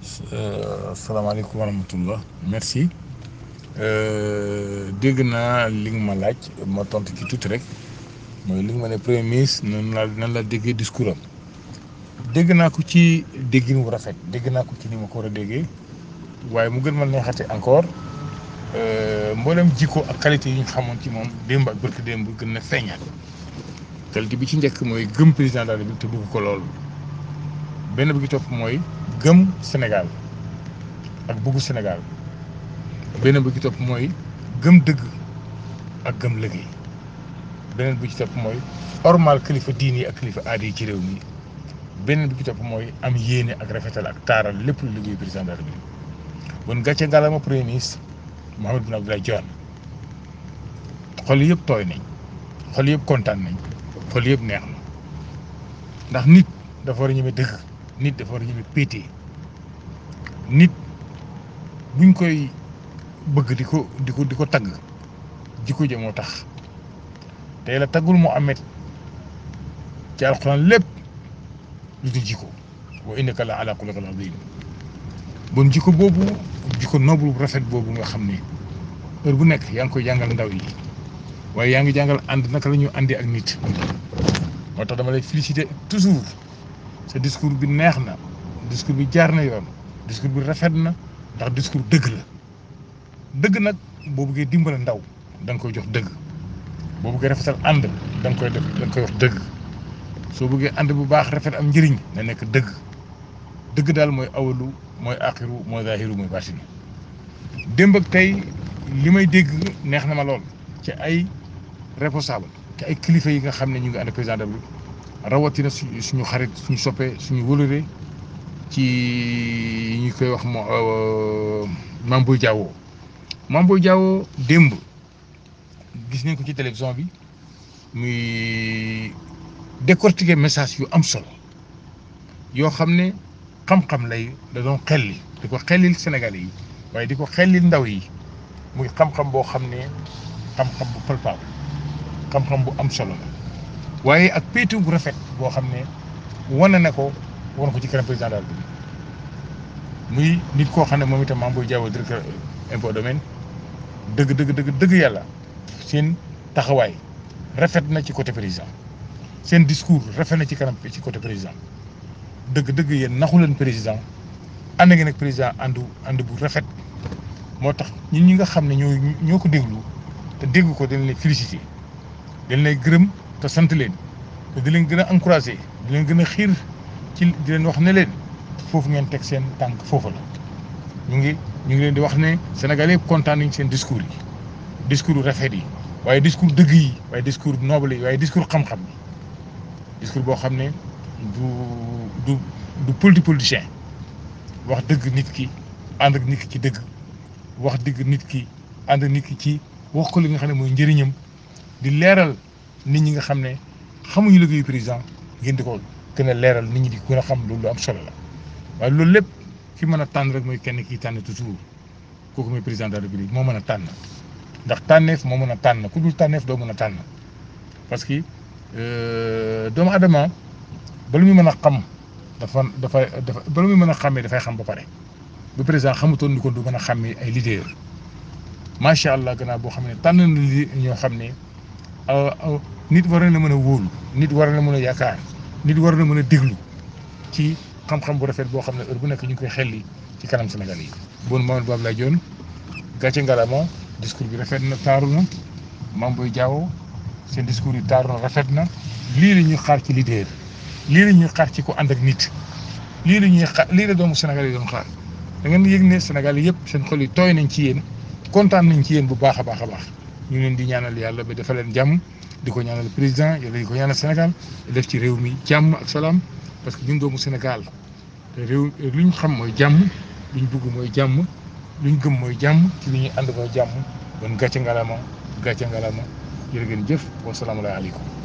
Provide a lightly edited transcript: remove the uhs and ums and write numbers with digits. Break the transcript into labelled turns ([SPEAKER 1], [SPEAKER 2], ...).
[SPEAKER 1] salaamaaleykum wa rahmatullah merci dégg naa li nga ma laaj ma tontu ci tuuti rek mooy li nga ma ne premier ministre nan la déggee discours am dégg naa ko ci déggin wu rafet dégg naa ko ci ni ma ko war a déggee waaye mu gën ma neexate encore mboolem jikko ak qualité yi ñu xamoon ci moom démb ak barki démb gën na feeñaat qualité bi ci njëkk mooy gëm président de la République te bëgg ko lool benn bi ci topp mooy gëm Sénégal ak bëggu Sénégal beneen bi ci topp mooy gëm dëgg ak gëm liggéey beneen bi ci topp mooy ormal kilifa diini yi ak kilifa aada yi ci réew mi beneen bi ci topp mooy am yéene ak rafetal ak taaral lépp lu liggéey président de la République bon gàcce ngalaama premier ministre Mahammed Boun Abdallah Dionne xol yëpp tooy nañ xol yëpp kontaan nañ xol yëpp neex na ndax nit dafa war a ñeme dëgg nit dafa war a ñeme péete nit buñ koy bëgg di ko tagg jikko ja moo tax te la taggul Muhammad ci alxuraan lépp lu dul jikko wa innaka la ala xuluqin azim bon jikko boobu jikko noble bu rafet boobu nga xam ne heure bu nekk yaa ngi koy jàngal ndaw yi waaye yaa ngi jàngal ànd naka la ñu àndee ak nit moo tax dama lay féliciter toujours sa discours bi neex na discours bi jaar na yoon discours bi rafet na ndax discours dëgg la dëgg nag boo bëggee dimbale ndaw da nga koy jox dëgg boo bëggee rafetal ànd da nga koy wax dëgg soo bëggee ànd bu baax rafet am njëriñ na nekk dëgg dëgg daal mooy awalu mooy axiru mooy zahiru mooy baatinu démb ak tey li may dégg neex na ma lool ci ay responsable ci ay kilifa yi nga xam ne ñu ngi ànd président bi rawatina suñu xarit suñu soppee suñu wóolure ci ñu koy wax Mame Boye Diao Mame Boye Diao démb gis nañ ko ci télévision bi muy décortiquer message yu am solo yoo xam ne xam-xam lay da doon xelli di ko xellil Sénégalais yi waaye di ko xellil ndaw yi muy xam-xam boo xam ne xam-xam bu palpable xam-xam bu am solo la waaye ak péetu bu rafet boo xam ne wane na ko wan ko ci kanam président daal bi muy nit koo xam ne moom itam Mame Boye Diao directeur impôt domaine dëgg yàlla seen taxawaay rafet na ci côté président seen discours rafet na ci kanam ci côté président dëgg yéen naxu leen président ànd ngeen ak président ànd bu rafet moo tax ñun ñi nga xam ne ñoo ko déglu te dégg ko dañ lay félicité dañ lay gërëm te sant leen te di leen gën a encouragé di leen gën a xiir ci di leen wax ne leen foofu ngeen teg seen tànk foofu la ñu ngi leen di wax ne Sénégalais yëpp kontaan nañ seen discours yi discours rafet yi waaye discours dëgg yi waaye discours noble yi waaye discours xam-xam yi discours boo xam ne du politicien wax dëgg nit ki ànd ak nit ki ci dëgg wax dëgg nit ki ànd ak nit ki ci wax ko li nga xam ne mooy njëriñam di leeral nit ñi nga xam ne xamuñu liggéeyu président ngeen di ko gën a leeral nit ñi di gën a xam loolu lu am solo la waaye loolu lépp fi mën a tànn rek mooy kenn kii tànn toujours kooku mooy président de la République moo mën a tànn ndax tànneef moo mën a tànn ku dul tànneef doo mën a tànn parce que doomu adama bala muy mën a xam dafa bala muy mën a xàmmee dafay xam ba pare bu président xamutoon ni kon du mën a xàmmee ay leader macha allah gannaaw boo xam ne tànn na li ñoo xam ne nit war na mën a wóolu nit war na mën a yaakaar nit war na mën a déglu ci xam-xam bu rafet boo xam ne heure bu nekk ñu ngi koy xelli ci kanam Sénégal yi. bon Mahammed Boun Abdallah Dionne gàcce ngalama discours bi rafet na taaru na Mame Boye Diao seen discours yi taaru na rafet na lii la ñuy xaar ci leader lii la ñuy xaar ci ko ànd ak nit lii la ñuy xaar lii la doomu Sénégal yi doon xaar da ngeen yëg ne Sénégal yëpp seen xol yi tooy nañ ci yéen kontaan nañ ci yéen bu baax a baax ñu leen di ñaanal yàlla ba defal leen jàmm di ko ñaanal président yàlla di ko ñaanal Sénégal def ci réew mi jàmm ak salaam parce que ñun doomu Sénégal te réew lu ñu xam mooy jàmm lu ñu bëgg mooy jàmm lu ñu gëm mooy jàmm ci li ñuy ànd mooy jàmm bon gàcce ngalama jërë ngeen jëf wa salaamu aleykum